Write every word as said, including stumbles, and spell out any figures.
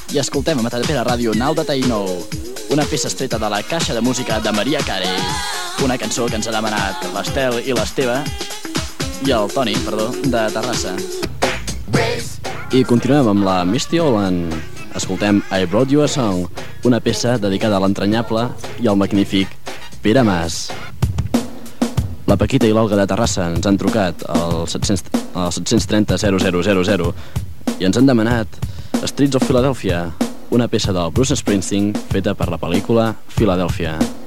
i escoltem a Matadepera Ràdio Nau de Taïnou, una peça estreta de la caixa de música de Maria Carey, una cançó que ens ha demanat l'Estel i l'Esteve i el Toni, perdó, de Terrassa. I continuem amb la Misty Holland. Escoltem I Brought You a Song, una peça dedicada a l'entranyable i al magnífic Pere Mas. La Paquita i l'Olga de Terrassa ens han trucat al set trenta zero zero zero zero i ens han demanat Streets of Philadelphia, una peça del Bruce Springsteen feta per la pel·lícula Philadelphia.